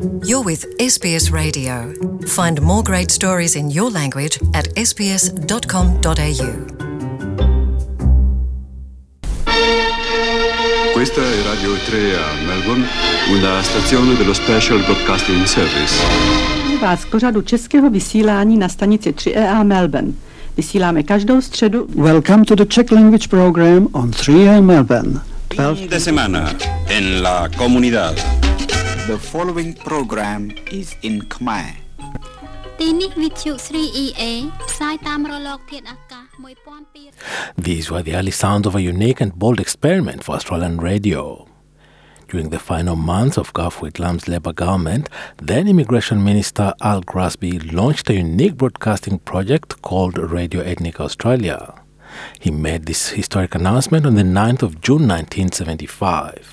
You're with SBS Radio. Find more great stories in your language at sbs.com.au. Questa è Radio 3 a Melbourne, una stazione dello Special Broadcasting Service. Vás k pořadu českého vysílání na stanici 3EA Melbourne. Vysíláme každou středu. Welcome to the Czech language program on 3EA Melbourne. Fin de semana en la comunidad. The following program is in Khmer. ទីនេះវិទ្យុ 3EA ផ្សាយតាមរលកធាតុអាកាស 1200 These were the early sounds of a unique and bold experiment for Australian radio. During the final months of Gough Whitlam's Labor government, then Immigration Minister Al Grasby launched a unique broadcasting project called Radio Ethnic Australia. He made this historic announcement on the 9th of June 1975.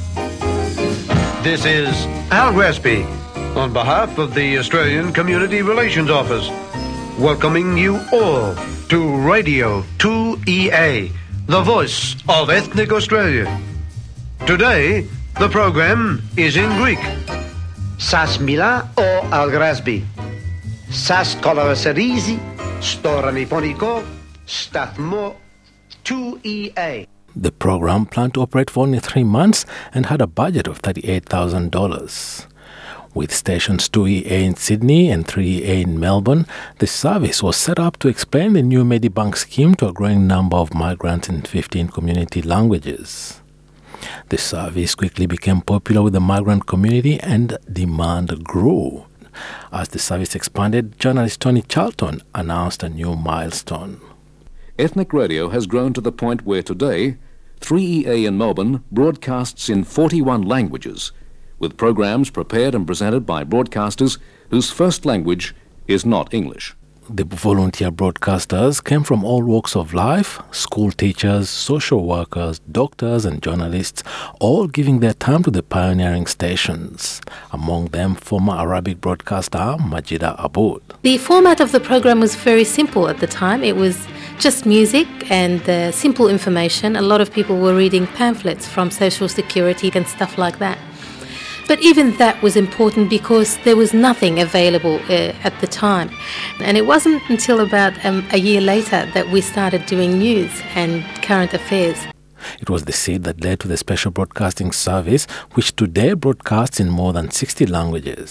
This is Al Grasby on behalf of the Australian Community Relations Office, welcoming you all to Radio 2EA, the voice of Ethnic Australia. Today, the program is in Greek. Σας μιλά ο Αλγράσμπι. Σας καλωσορίζει στο ραδιοφωνικό σταθμό 2EA. The program planned to operate for only 3 months and had a budget of $38,000. With stations 2EA in Sydney and 3EA in Melbourne, the service was set up to explain the new Medibank scheme to a growing number of migrants in 15 community languages. The service quickly became popular with the migrant community and demand grew. As the service expanded, journalist Tony Charlton announced a new milestone. Ethnic radio has grown to the point where today 3EA in Melbourne broadcasts in 41 languages, with programs prepared and presented by broadcasters whose first language is not English. The volunteer broadcasters came from all walks of life: school teachers, social workers, doctors and journalists, all giving their time to the pioneering stations. Among them, former Arabic broadcaster Majida Aboud. The format of the program was very simple at the time. It was just music and simple information. A lot of people were reading pamphlets from Social Security and stuff like that. But even that was important because there was nothing available at the time. And it wasn't until about a year later that we started doing news and current affairs. It was the seed that led to the Special Broadcasting Service, which today broadcasts in more than 60 languages.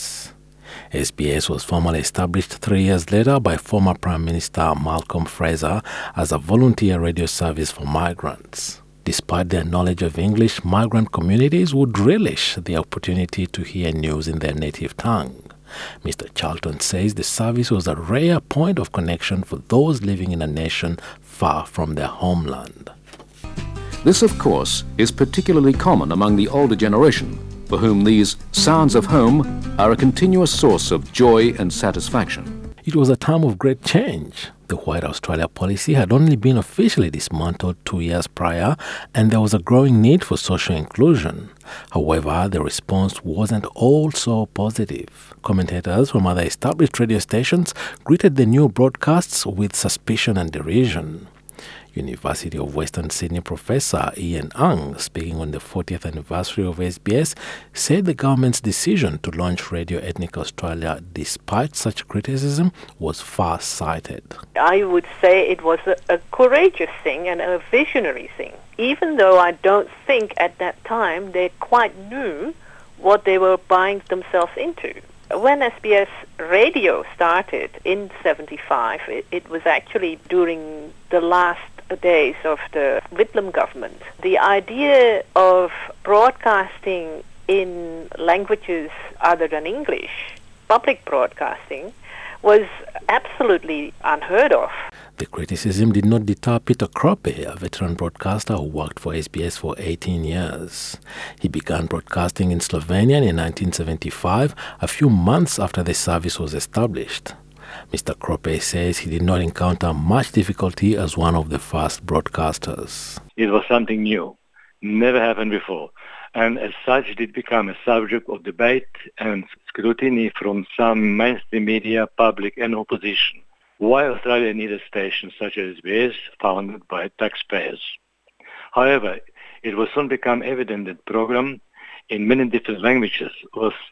SBS was formally established 3 years later by former Prime Minister Malcolm Fraser as a volunteer radio service for migrants. Despite their knowledge of English, migrant communities would relish the opportunity to hear news in their native tongue. Mr. Charlton says the service was a rare point of connection for those living in a nation far from their homeland. This, of course, is particularly common among the older generation, for whom these sounds of home are a continuous source of joy and satisfaction. It was a time of great change. The White Australia policy had only been officially dismantled 2 years prior, and there was a growing need for social inclusion. However, the response wasn't all so positive. Commentators from other established radio stations greeted the new broadcasts with suspicion and derision. University of Western Sydney professor Ian Ang, speaking on the 40th anniversary of SBS, said the government's decision to launch Radio Ethnic Australia, despite such criticism, was far-sighted. I would say it was a courageous thing and a visionary thing, even though I don't think at that time they quite knew what they were buying themselves into. When SBS Radio started in 75, it was actually during the last days of the Whitlam government. The idea of broadcasting in languages other than English, public broadcasting, was absolutely unheard of. The criticism did not deter Peter Croppe, a veteran broadcaster who worked for SBS for 18 years. He began broadcasting in Slovenia in 1975, a few months after the service was established. Mr. Croppe says he did not encounter much difficulty as one of the first broadcasters. It was something new, never happened before, and as such did become a subject of debate and scrutiny from some mainstream media, public and opposition. Why Australia needed stations such as SBS founded by taxpayers. However, it will soon become evident that the program in many different languages was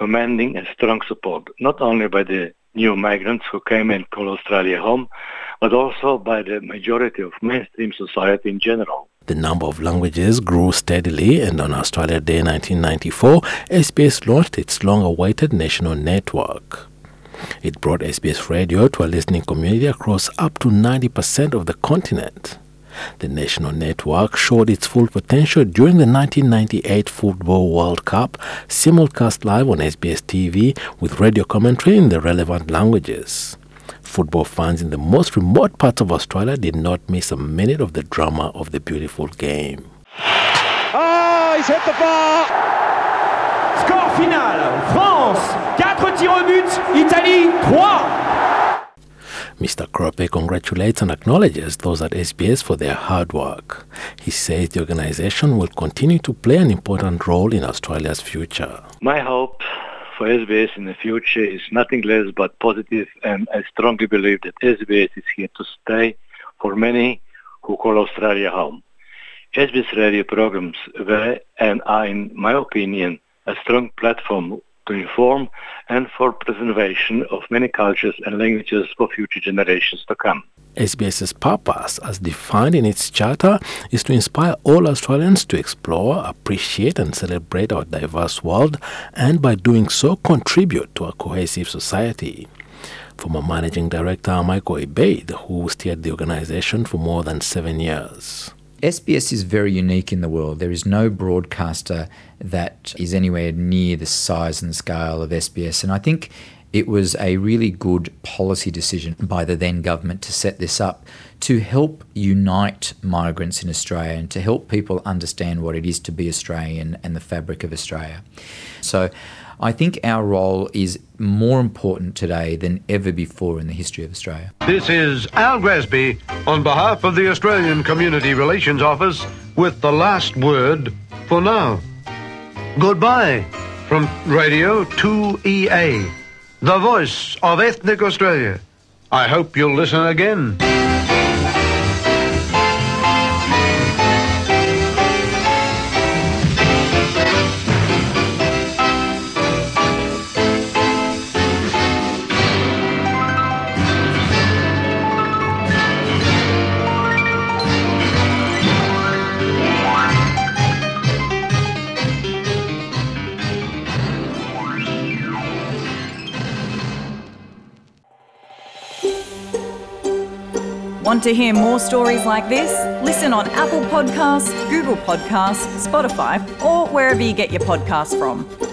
commanding a strong support, not only by the new migrants who came and called Australia home, but also by the majority of mainstream society in general. The number of languages grew steadily, and on Australia Day 1994, SBS launched its long-awaited national network. It brought SBS Radio to a listening community across up to 90% of the continent. The national network showed its full potential during the 1998 Football World Cup, simulcast live on SBS TV with radio commentary in the relevant languages. Football fans in the most remote parts of Australia did not miss a minute of the drama of the beautiful game. He's hit the bar! Score final, France, 4 tirs au but, Italie, 3! Mr. Krope congratulates and acknowledges those at SBS for their hard work. He says the organisation will continue to play an important role in Australia's future. My hope for SBS in the future is nothing less but positive, and I strongly believe that SBS is here to stay for many who call Australia home. SBS radio programs were and are, in my opinion, a strong platform to inform and for preservation of many cultures and languages for future generations to come. SBS's purpose, as defined in its charter, is to inspire all Australians to explore, appreciate and celebrate our diverse world, and by doing so contribute to a cohesive society. Former Managing Director Michael Abaid, who steered the organisation for more than 7 years. SBS is very unique in the world. There is no broadcaster that is anywhere near the size and scale of SBS, and I think it was a really good policy decision by the then government to set this up to help unite migrants in Australia and to help people understand what it is to be Australian and the fabric of Australia. So I think our role is more important today than ever before in the history of Australia. This is Al Gresby on behalf of the Australian Community Relations Office with the last word for now. Goodbye from Radio 2EA, the voice of ethnic Australia. I hope you'll listen again. Want to hear more stories like this? Listen on Apple Podcasts, Google Podcasts, Spotify, or wherever you get your podcasts from.